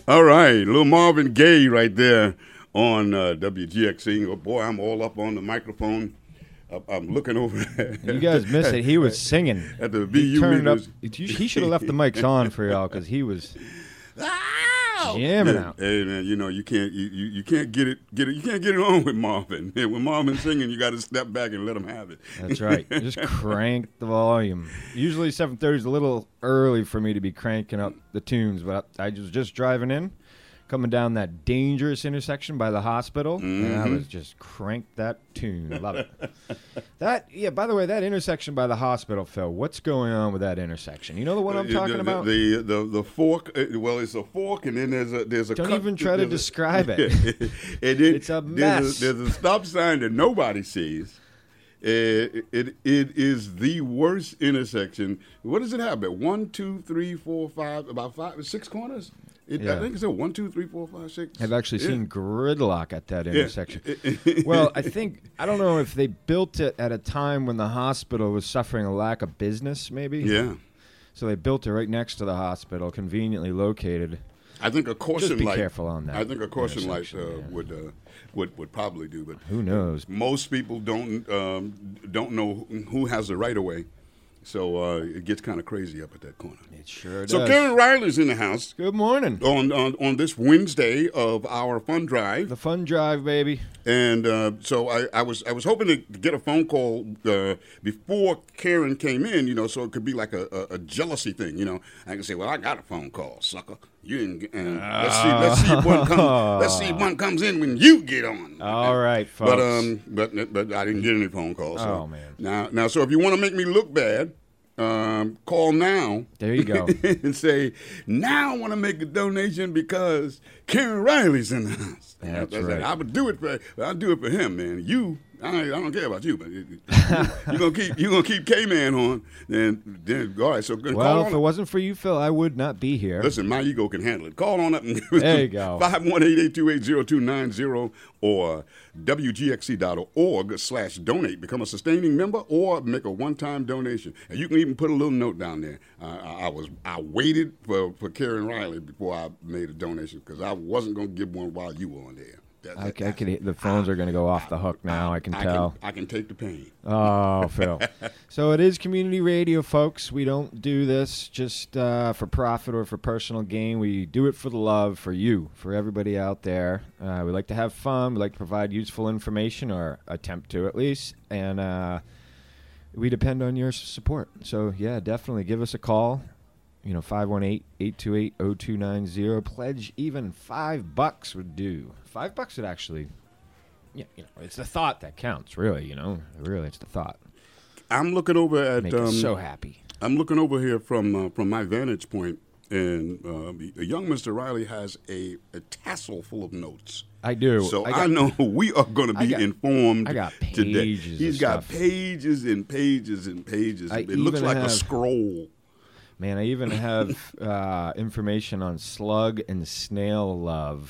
All right, little Marvin Gaye right there on WGXC. Oh, boy, I'm all up on the microphone. I'm looking over. You guys missed it. He was singing. At the He VU turned up. meters. He should have left the mics on for y'all because he was jamming out. Hey man, you know you can't get it you can't get it on with Marvin. When Marvin's singing, you got to step back and let him have it. That's right. Just crank the volume. Usually 7:30 is a little early for me to be cranking up the tunes, but I was just driving in, coming down that dangerous intersection by the hospital, and I was just cranked that tune. I love it. By the way, that intersection by the hospital, Phil, what's going on with that intersection? You know the one I'm talking about? The fork, well, it's a fork, and then there's a Don't cut, even try to describe it. And It's a mess. There's a stop sign that nobody sees. It is the worst intersection. What does it have? About 1, 2, 3, 4, 5, about 5, 6 corners? I think it's a 1, 2, 3, 4, 5, 6. I've actually seen gridlock at that intersection. Well, I don't know if they built it at a time when the hospital was suffering a lack of business, maybe. Yeah. So they built it right next to the hospital, conveniently located. I think a caution Just be light. careful on that. I think a caution light intersection, would probably do, but Who knows? most people don't know who has the right of way, so it gets kind of crazy up at that corner. It sure does. So Karen Riley's in the house Good morning. on this Wednesday of our fun drive, The fun drive, baby. and so I was hoping to get a phone call before Karen came in, so it could be like a jealousy thing, I can say, well, I got a phone call, sucker. You didn't. Let's see if one comes in when you get on. All right, folks. But I didn't get any phone calls. So. Oh, man. Now, so if you want to make me look bad, call now. There you go. And say, now I want to make a donation because Karen Riley's in the house. That's right. I would do it for him, man. I don't care about you, but you're gonna keep K-Man on. Then all right. So Well, if it wasn't for you, Phil, I would not be here. Listen, my ego can handle it. Call on up. There you go. 518-828-0290 or WGXC.org/donate. Become a sustaining member or make a one-time donation. And you can even put a little note down there. I waited for Karen Riley before I made a donation because I wasn't going to give one while you were on there. The phones are going to go off the hook now, I can tell. I can take the pain. Oh, Phil. So it is community radio, folks. We don't do this just for profit or for personal gain. We do it for the love, for you, for everybody out there. We like to have fun. We like to provide useful information, or attempt to at least. And we depend on your support. So, yeah, definitely give us a call. 518-828-0290. Pledge even $5 would do. $5 would actually, it's the thought that counts, really, Really, it's the thought. I'm looking over at... Make us so happy. I'm looking over here from my vantage point, and young Mr. Riley has a tassel full of notes. I do. So I know we are going to be informed I got pages today. of He's got stuff. pages and pages and pages. It looks like a scroll. Man, I even have information on slug and snail love.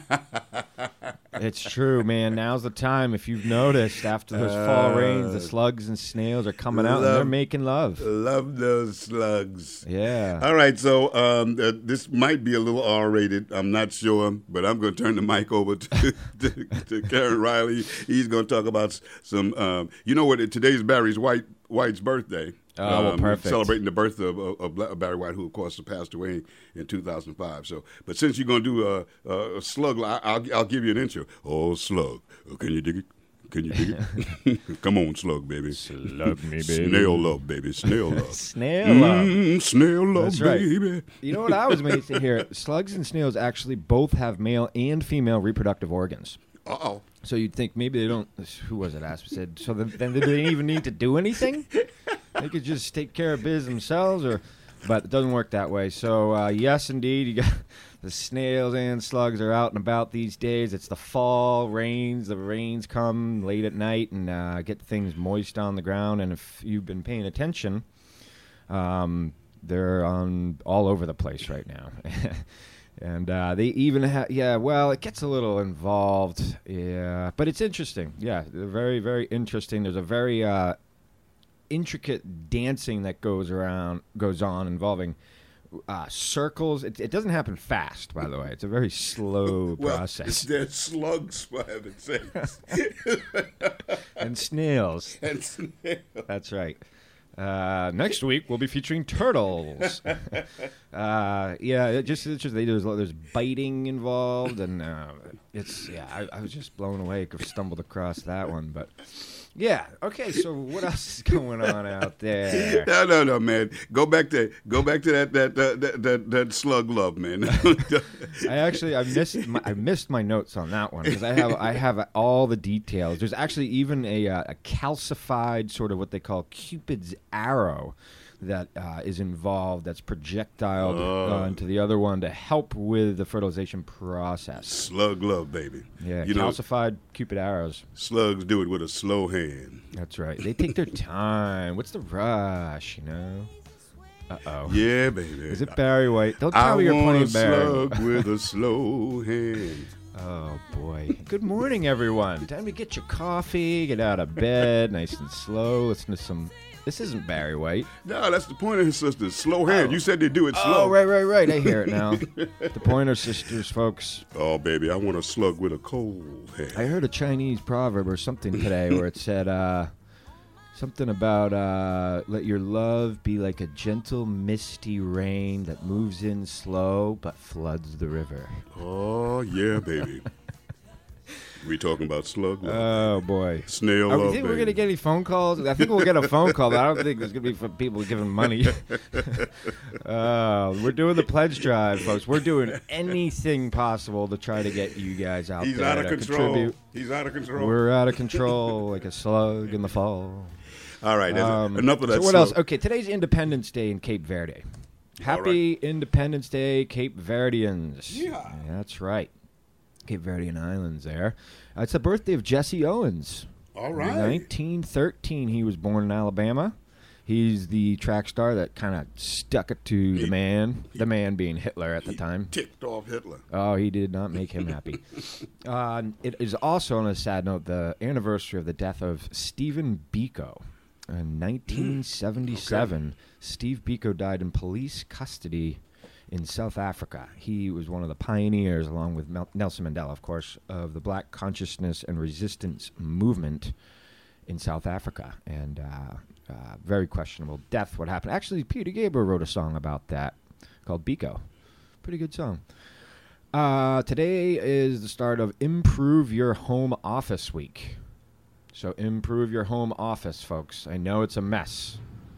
It's true, man. Now's the time. If you've noticed, after those fall rains, the slugs and snails are coming out, and they're making love. Love those slugs. Yeah. All right, so this might be a little R-rated. I'm not sure, but I'm going to turn the mic over to Karen Riley. He's going to talk about some, today's Barry White's birthday. Oh, well, perfect. Celebrating the birth of Barry White, who, of course, passed away in 2005. So, but since you're going to do a slug, I'll give you an intro. Oh, slug. Can you dig it? Can you dig it? Come on, slug, baby. Slug me, baby. Snail love, baby. Snail love. Snail love. Snail love, That's right. baby. You know what I was amazed to hear? Slugs and snails actually both have male and female reproductive organs. Uh-oh. So you'd think maybe they don't. Who was it? Asked said. So then do they even need to do anything? They could just take care of biz themselves, but it doesn't work that way. So yes, indeed, you got the snails and slugs are out and about these days. It's the fall rains. The rains come late at night and get things moist on the ground. And if you've been paying attention, they're on all over the place right now. And they even have, it gets a little involved, but it's interesting. Yeah, they're very, very interesting. There's a very intricate dancing that goes on involving circles. It doesn't happen fast, by the way. It's a very slow process. They're slugs, for heaven's sakes. And snails. And snails. That's right. Next week we'll be featuring turtles. There's biting involved, and I was just blown away. Stumbled across that one, but yeah. Okay, so what else is going on out there? No, man. Go back to that slug love, man. I missed my notes on that one because I have all the details. There's actually even a calcified sort of what they call Cupid's arrow that is involved. That's projectiled into the other one to help with the fertilization process. Slug love, baby. Yeah, calcified Cupid arrows. Slugs do it with a slow hand. That's right. They take their time. What's the rush? Uh-oh. Yeah, baby. Is it Barry White? Don't tell me you're playing Barry. I want a slug with a slow hand. Oh, boy. Good morning, everyone. Time to get your coffee, get out of bed, nice and slow, listen to some... This isn't Barry White. No, that's the Pointer Sisters. Slow hand. Oh. You said they do it slow. Oh, right. I hear it now. The Pointer Sisters, folks. Oh, baby, I want a slug with a cold hand. I heard a Chinese proverb or something today where it said something about let your love be like a gentle, misty rain that moves in slow but floods the river. Oh, yeah, baby. We talking about slug love. Oh, boy. Snail love, baby. Think we're going to get any phone calls? I think we'll get a phone call, but I don't think there's going to be for people giving money. We're doing the pledge drive, folks. We're doing anything possible to try to get you guys out there. He's out of control. Contribute. He's out of control. We're out of control like a slug in the fall. All right. Enough of that. So what else? Okay, today's Independence Day in Cape Verde. Happy Independence Day, Cape Verdeans. Yeah. That's right. Cape Verdean Islands there. It's the birthday of Jesse Owens. All right. In 1913, he was born in Alabama. He's the track star that kind of stuck it to the man being Hitler at the time. Ticked off Hitler. Oh, he did not make him happy. It is also, on a sad note, the anniversary of the death of Stephen Biko. In 1977, okay. Steve Biko died in police custody in South Africa. He was one of the pioneers, along with Nelson Mandela, of course, of the Black Consciousness and Resistance movement in South Africa. And very questionable death, what happened. Actually, Peter Gabriel wrote a song about that called Biko. Pretty good song. Today is the start of Improve Your Home Office Week. So improve your home office, folks. I know it's a mess.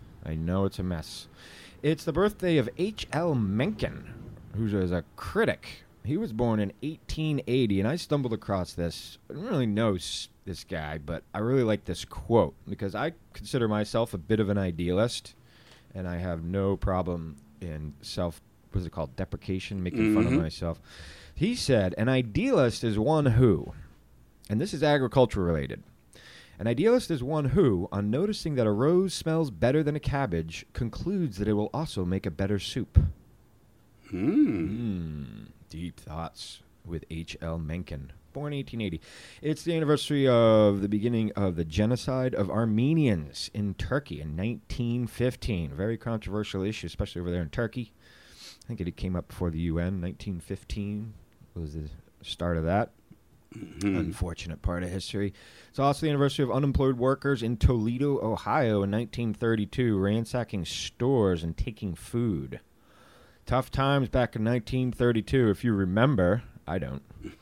It's the birthday of H.L. Mencken, who is a critic. He was born in 1880, and I stumbled across this. I don't really know this guy, but I really like this quote because I consider myself a bit of an idealist, and I have no problem in deprecation, making fun of myself. He said, an idealist is one who, and this is agriculture related, an idealist is one who, on noticing that a rose smells better than a cabbage, concludes that it will also make a better soup. Deep thoughts with H.L. Mencken, born 1880. It's the anniversary of the beginning of the genocide of Armenians in Turkey in 1915. Very controversial issue, especially over there in Turkey. I think it came up before the UN. 1915 was the start of that. Unfortunate part of history. It's also the anniversary of unemployed workers in Toledo, Ohio in 1932, ransacking stores and taking food. Tough times back in 1932, if you remember. I don't.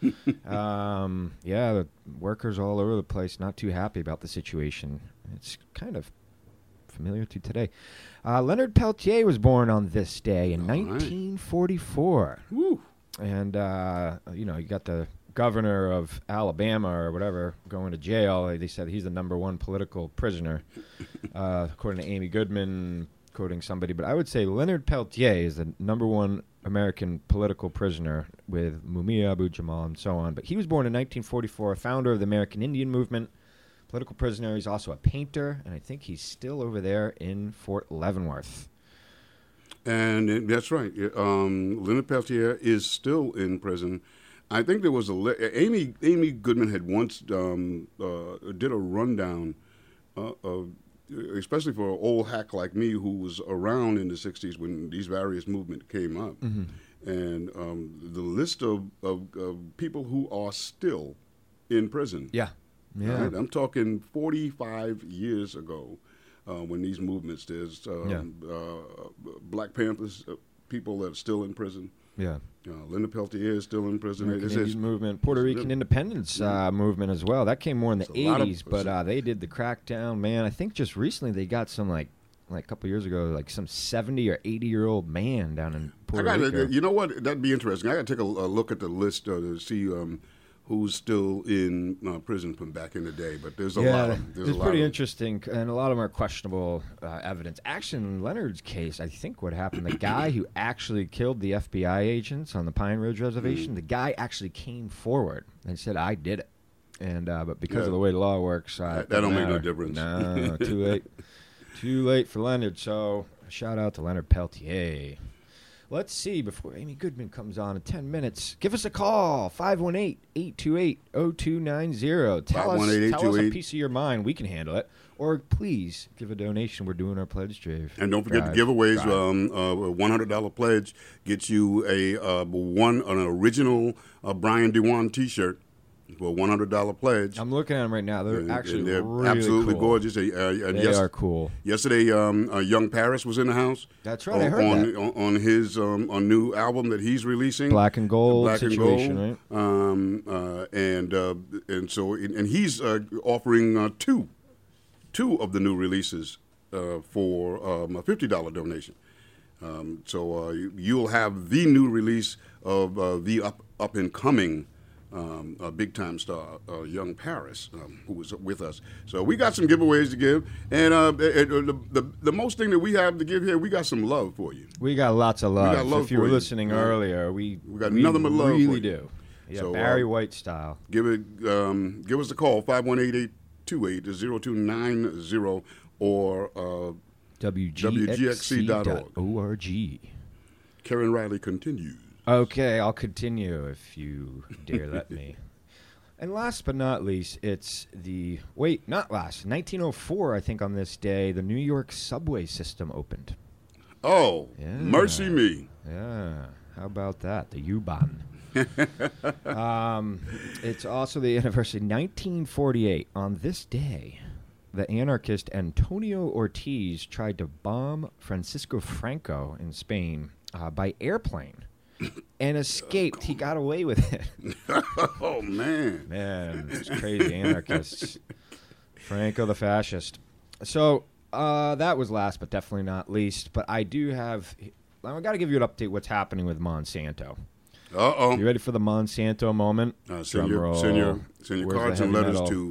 The workers all over the place, not too happy about the situation. It's kind of familiar to today. Leonard Peltier was born on this day in 1944. Woo. And, you got the governor of Alabama or whatever going to jail. They said he's the number one political prisoner, according to Amy Goodman, quoting somebody. But I would say Leonard Peltier is the number one American political prisoner with Mumia Abu-Jamal and so on. But he was born in 1944, founder of the American Indian Movement, political prisoner. He's also a painter, and I think he's still over there in Fort Leavenworth. And that's right. Leonard Peltier is still in prison. I think there was Amy Goodman had once did a rundown of especially for an old hack like me who was around in the 60s when these various movements came up. And the list of people who are still in prison. Yeah. Yeah. Right? I'm talking 45 years ago when these movements, there's Black Panthers, people that are still in prison. Yeah. Linda Peltier is still in prison. Canadian movement, Puerto Rican independence movement as well. That came more in the 80s, but they did the crackdown. Man, I think just recently they got some like a couple years ago, like some 70 or 80-year-old man down in Puerto Rico. You know what? That'd be interesting. I got to take a look at the list to see who's still in prison from back in the day. But there's a lot of them. It's pretty interesting, and a lot of them are questionable evidence. Actually, in Leonard's case, I think what happened, the guy who actually killed the FBI agents on the Pine Ridge Reservation, the guy actually came forward and said, I did it. And but because of the way the law works, that don't make no difference. No, too late. Too late for Leonard. So shout out to Leonard Peltier. Let's see, before Amy Goodman comes on in 10 minutes, give us a call, 518-828-0290. Tell us a piece of your mind. We can handle it. Or please give a donation. We're doing our pledge drive. And don't forget the giveaways. A $100 pledge gets you an original Brian Dewan T-shirt. For a $100 pledge. I'm looking at them right now. They're they're really absolutely cool. gorgeous. They are cool. Yesterday, Young Paris was in the house. That's right. I heard that. On his new album that he's releasing, Black and Gold situation, right? And he's offering two of the new releases for a $50 donation. So you'll have the new release of the up and coming. A big-time star, Young Paris, who was with us. So we got some giveaways to give. And the most thing that we have to give here, we got some love for you. We got lots of love. We got love if you were listening earlier, we got nothing but love really for you. do. Yeah, So, Barry White style. Give us a call, 518-828-0290 or WGXC.org. Karen Riley continues. Okay, I'll continue if you dare let me. And last but not least, it's not last, 1904, I think on this day, the New York subway system opened. Oh, Yeah. mercy me. Yeah, how about that, the U-Bahn. It's also the anniversary, 1948. On this day, the anarchist Antonio Ortiz tried to bomb Francisco Franco in Spain by airplane. And escaped. He got away with it. Oh, man. Man, it's crazy anarchists. Franco the fascist. So that was last, but definitely not least. But I do have... I've got to give you an update what's happening with Monsanto. Uh-oh. You ready for the Monsanto moment? Send your cards and letters to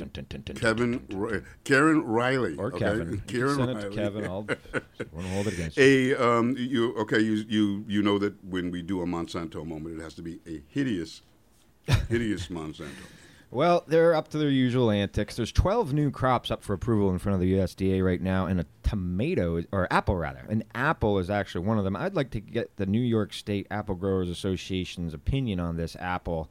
Karen Riley. Or okay? Kevin. Karen Send Riley. it to Kevin. I won't hold it against you. You know that when we do a Monsanto moment, it has to be a hideous Monsanto. Well, they're up to their usual antics. There's 12 new crops up for approval in front of the USDA right now, and apple. An apple is actually one of them. I'd like to get the New York State Apple Growers Association's opinion on this apple,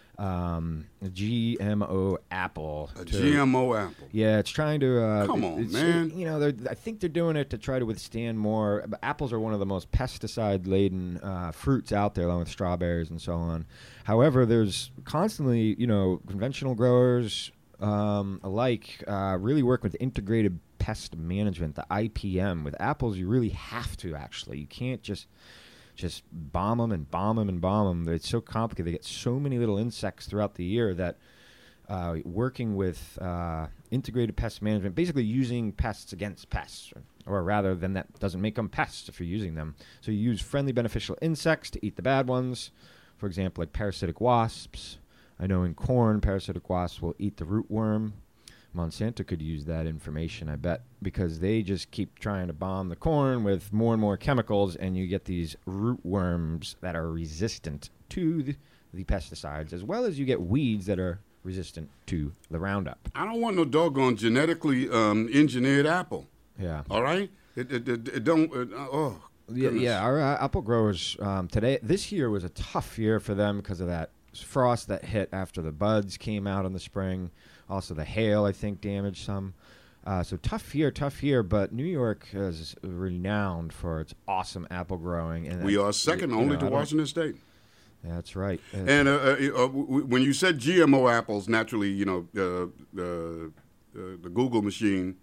GMO apple. GMO apple. Yeah, it's trying to... Come on, man. I think they're doing it to try to withstand more... Apples are one of the most pesticide-laden fruits out there, along with strawberries and so on. However, there's constantly, conventional growers alike really work with integrated pest management, the IPM. With apples, you really have to, actually. You can't just bomb them and bomb them and bomb them. It's so complicated. They get so many little insects throughout the year that working with integrated pest management, basically using pests against pests, or rather than that doesn't make them pests if you're using them. So you use friendly beneficial insects to eat the bad ones. For example, like parasitic wasps. I know in corn, parasitic wasps will eat the rootworm. Monsanto could use that information, I bet, because they just keep trying to bomb the corn with more and more chemicals, and you get these rootworms that are resistant to the pesticides, as well as you get weeds that are resistant to the Roundup. I don't want no doggone genetically engineered apple. Yeah. All right? It don't... Yeah, our apple growers this year was a tough year for them because of that frost that hit after the buds came out in the spring. Also, the hail, I think, damaged some. So tough year, but New York is renowned for its awesome apple growing. And We are second only to Washington State. That's right. And when you said GMO apples, naturally, the Google machine,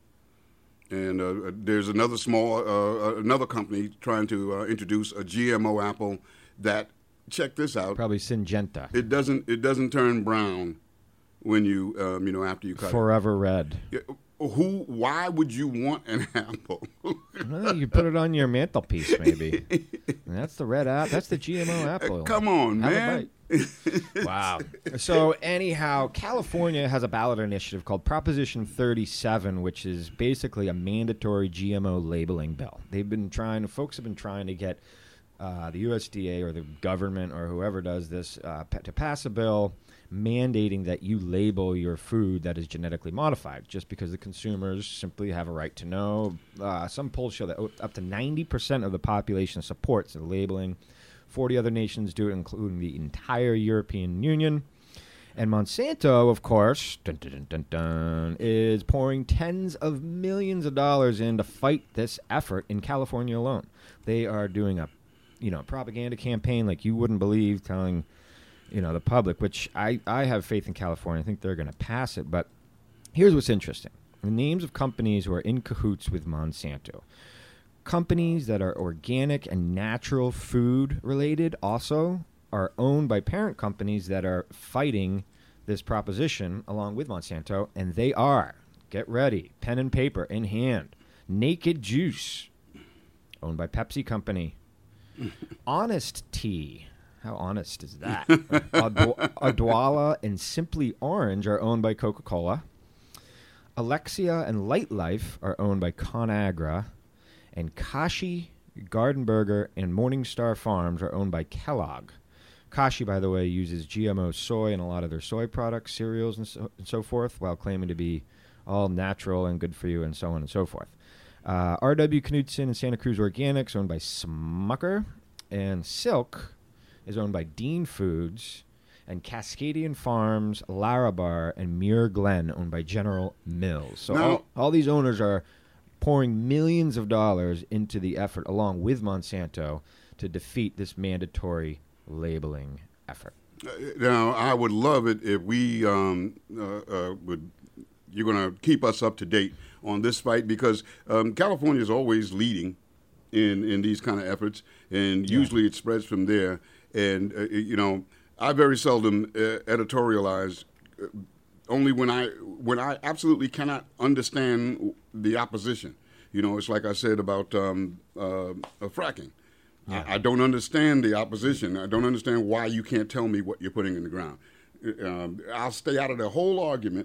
and there's another another company trying to introduce a GMO apple that, check this out, probably Syngenta. It doesn't turn brown when you after you cut Forever red. Why would you want an apple? Well, you put it on your mantelpiece, maybe. And that's the red apple. That's the GMO apple. Come on, man. Wow. So anyhow, California has a ballot initiative called Proposition 37, which is basically a mandatory GMO labeling bill. Folks have been trying to get the USDA or the government or whoever does this to pass a bill mandating that you label your food that is genetically modified, just because the consumers simply have a right to know. Some polls show that up to 90% of the population supports the labeling. 40 other nations do it, including the entire European Union. And Monsanto, of course, is pouring tens of millions of dollars in to fight this effort in California alone. They are doing a propaganda campaign like you wouldn't believe, telling the public, which I have faith in California. I think they're going to pass it. But here's what's interesting. The names of companies who are in cahoots with Monsanto. Companies that are organic and natural food related also are owned by parent companies that are fighting this proposition along with Monsanto. And they are, get ready, pen and paper in hand, Naked Juice, owned by Pepsi Company. Honest Tea. How honest is that? Odwalla and Simply Orange are owned by Coca-Cola. Alexia and Light Life are owned by ConAgra. And Kashi, Garden Burger, and Morningstar Farms are owned by Kellogg. Kashi, by the way, uses GMO soy in a lot of their soy products, cereals, and so forth, while claiming to be all natural and good for you, and so on and so forth. R.W. Knudsen and Santa Cruz Organics, owned by Smucker. And Silk is owned by Dean Foods, and Cascadian Farms, Larabar, and Muir Glen, owned by General Mills. So all these owners are pouring millions of dollars into the effort, along with Monsanto, to defeat this mandatory labeling effort. Now, I would love it if we you're going to keep us up to date on this fight, because California is always leading in these kind of efforts, and usually it spreads from there. And, I very seldom editorialize, only when I absolutely cannot understand the opposition. It's like I said about fracking. Yeah. I don't understand the opposition. I don't understand why you can't tell me what you're putting in the ground. I'll stay out of the whole argument.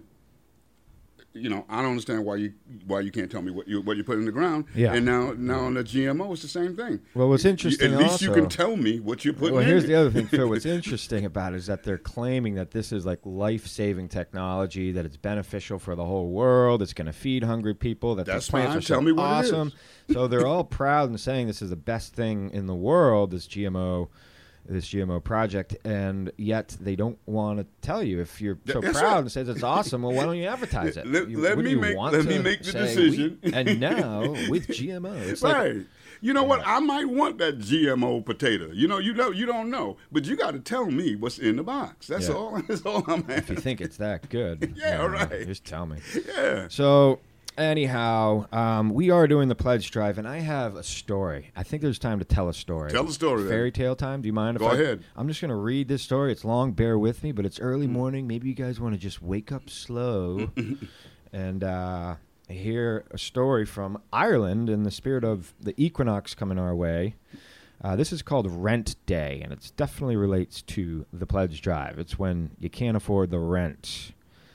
I don't understand why you can't tell me what you put in the ground. Yeah. And now on the GMO, it's the same thing. Well, what's interesting, at least you can tell me what you're putting in. Well, here's the other thing, Phil. What's interesting about it is that they're claiming that this is like life-saving technology, that it's beneficial for the whole world, it's going to feed hungry people, that that's the plants fine. are so tell me what awesome. It is. So they're all proud and saying this is the best thing in the world, this GMO project, and yet they don't want to tell you. If you're so proud and says it's awesome, well, why don't you advertise it? Let me make the decision. And now with GMO, it's right. Like, you know what? I might want that GMO potato. You don't know, but you got to tell me what's in the box. That's all. That's all I'm asking. If you think it's that good, right. Just tell me. Yeah. So. Anyhow, we are doing the pledge drive, and I have a story. I think there's time to tell a story. Tell the story. Fairy tale time. Do you mind if Go ahead. I'm just going to read this story. It's long. Bear with me, but it's early morning. Maybe you guys want to just wake up slow and hear a story from Ireland in the spirit of the equinox coming our way. This is called Rent Day, and it definitely relates to the pledge drive. It's when you can't afford the rent.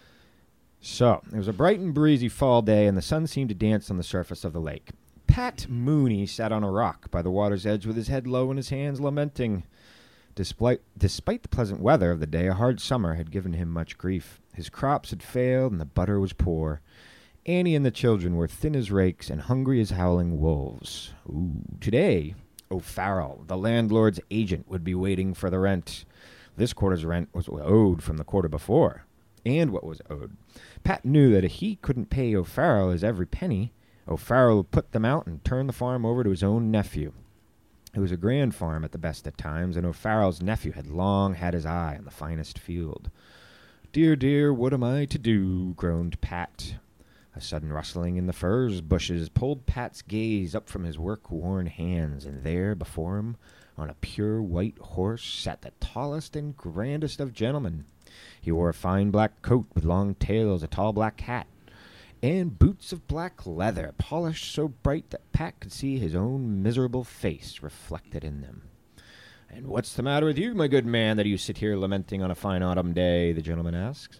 So, it was a bright and breezy fall day, and the sun seemed to dance on the surface of the lake. Pat Mooney sat on a rock by the water's edge with his head low and his hands lamenting. Despite the pleasant weather of the day, a hard summer had given him much grief. His crops had failed, and the butter was poor. Annie and the children were thin as rakes and hungry as howling wolves. Today, O'Farrell, the landlord's agent, would be waiting for the rent. This quarter's rent was owed from the quarter before. and what was owed. Pat knew that if he couldn't pay O'Farrell his every penny, O'Farrell would put them out and turn the farm over to his own nephew. It was a grand farm at the best of times, and O'Farrell's nephew had long had his eye on the finest field. "Dear, dear, what am I to do?" groaned Pat. A sudden rustling in the furze bushes pulled Pat's gaze up from his work-worn hands, and there, before him, on a pure white horse, sat the tallest and grandest of gentlemen. He wore a fine black coat with long tails, a tall black hat, and boots of black leather, polished so bright that Pat could see his own miserable face reflected in them. "And what's the matter with you, my good man, that you sit here lamenting on a fine autumn day?" the gentleman asked.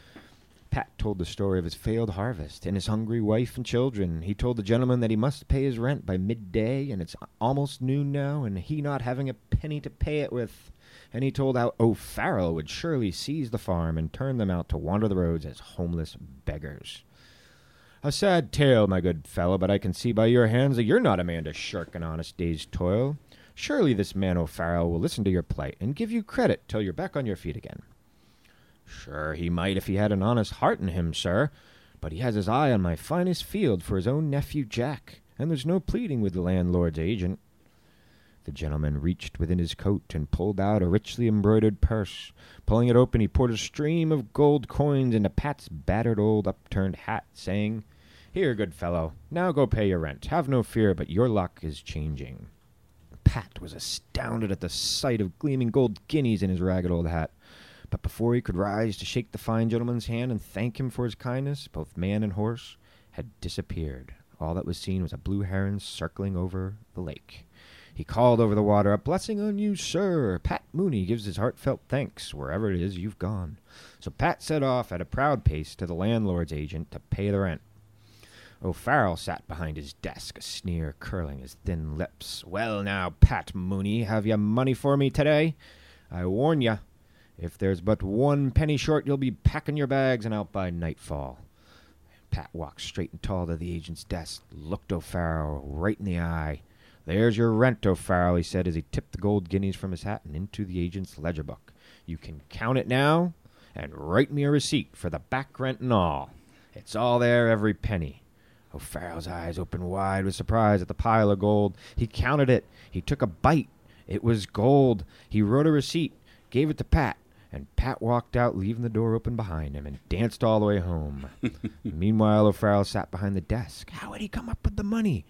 Pat told the story of his failed harvest and his hungry wife and children. He told the gentleman that he must pay his rent by midday, and it's almost noon now, and he not having a penny to pay it with. And he told how O'Farrell would surely seize the farm and turn them out to wander the roads as homeless beggars. "A sad tale, my good fellow, but I can see by your hands that you're not a man to shirk an honest day's toil. Surely this man O'Farrell will listen to your plight and give you credit till you're back on your feet again." "Sure he might if he had an honest heart in him, sir. But he has his eye on my finest field for his own nephew Jack, and there's no pleading with the landlord's agent." The gentleman reached within his coat and pulled out a richly embroidered purse. Pulling it open, he poured a stream of gold coins into Pat's battered old upturned hat, saying, "Here, good fellow, now go pay your rent. Have no fear, but your luck is changing." Pat was astounded at the sight of gleaming gold guineas in his ragged old hat. But before he could rise to shake the fine gentleman's hand and thank him for his kindness, both man and horse had disappeared. All that was seen was a blue heron circling over the lake. He called over the water, "A blessing on you, sir. Pat Mooney gives his heartfelt thanks wherever it is you've gone." So Pat set off at a proud pace to the landlord's agent to pay the rent. O'Farrell sat behind his desk, a sneer curling his thin lips. "Well now, Pat Mooney, have you money for me today? I warn you, if there's but 1 penny short, you'll be packing your bags and out by nightfall." Pat walked straight and tall to the agent's desk, looked O'Farrell right in the eye. "There's your rent, O'Farrell," he said as he tipped the gold guineas from his hat and into the agent's ledger book. "You can count it now and write me a receipt for the back rent and all. It's all there, every penny." O'Farrell's eyes opened wide with surprise at the pile of gold. He counted it. He took a bite. It was gold. He wrote a receipt, gave it to Pat, and Pat walked out, leaving the door open behind him, and danced all the way home. Meanwhile, O'Farrell sat behind the desk. How had he come up with the money?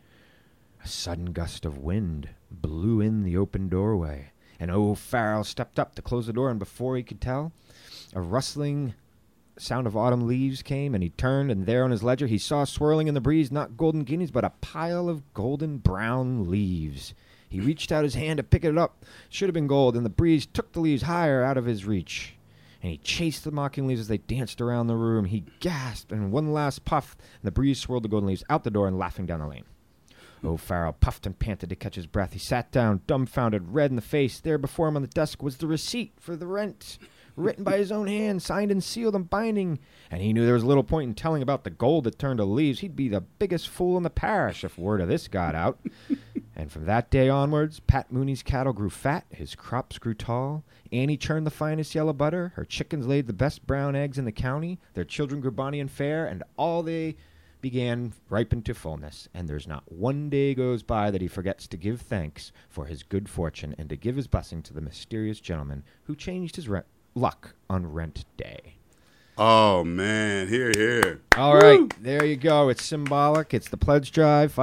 A sudden gust of wind blew in the open doorway, and O'Farrell stepped up to close the door, and before he could tell, a rustling sound of autumn leaves came, and he turned, and there on his ledger he saw swirling in the breeze not golden guineas, but a pile of golden brown leaves. He reached out his hand to pick it up. Should have been gold, and the breeze took the leaves higher out of his reach. And he chased the mocking leaves as they danced around the room. He gasped, and one last puff, and the breeze swirled the golden leaves out the door and laughing down the lane. O'Farrell puffed and panted to catch his breath. He sat down, dumbfounded, red in the face. There before him on the desk was the receipt for the rent, written by his own hand, signed and sealed and binding. And he knew there was little point in telling about the gold that turned to leaves. He'd be the biggest fool in the parish if word of this got out. And from that day onwards, Pat Mooney's cattle grew fat, his crops grew tall. Annie churned the finest yellow butter. Her chickens laid the best brown eggs in the county. Their children grew bonny and fair, and all they began ripened to fullness. And there's not one day goes by that he forgets to give thanks for his good fortune and to give his blessing to the mysterious gentleman who changed his luck on rent day. Oh, man. Here. All right. There you go. It's symbolic. It's the pledge drive,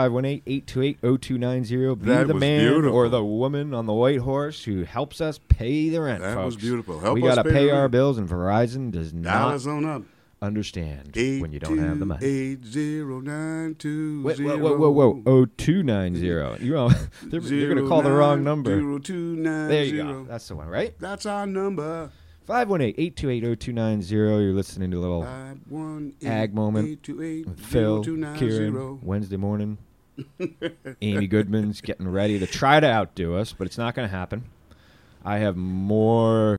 518-828-0290. Be That the was man beautiful. or the woman on the white horse who helps us pay the rent, That folks. was beautiful. We got to pay our bills, and Verizon does not Dollars on up. understand when you don't have the money. 8280920. Whoa. 0290. They're going to call the wrong number. 0290. There you go. That's the one, right? That's our number. 518-828-0290. You're listening to a little 518 ag moment with Phil, 0290. Kieran, Wednesday morning. Amy Goodman's getting ready to try to outdo us, but it's not going to happen. I have more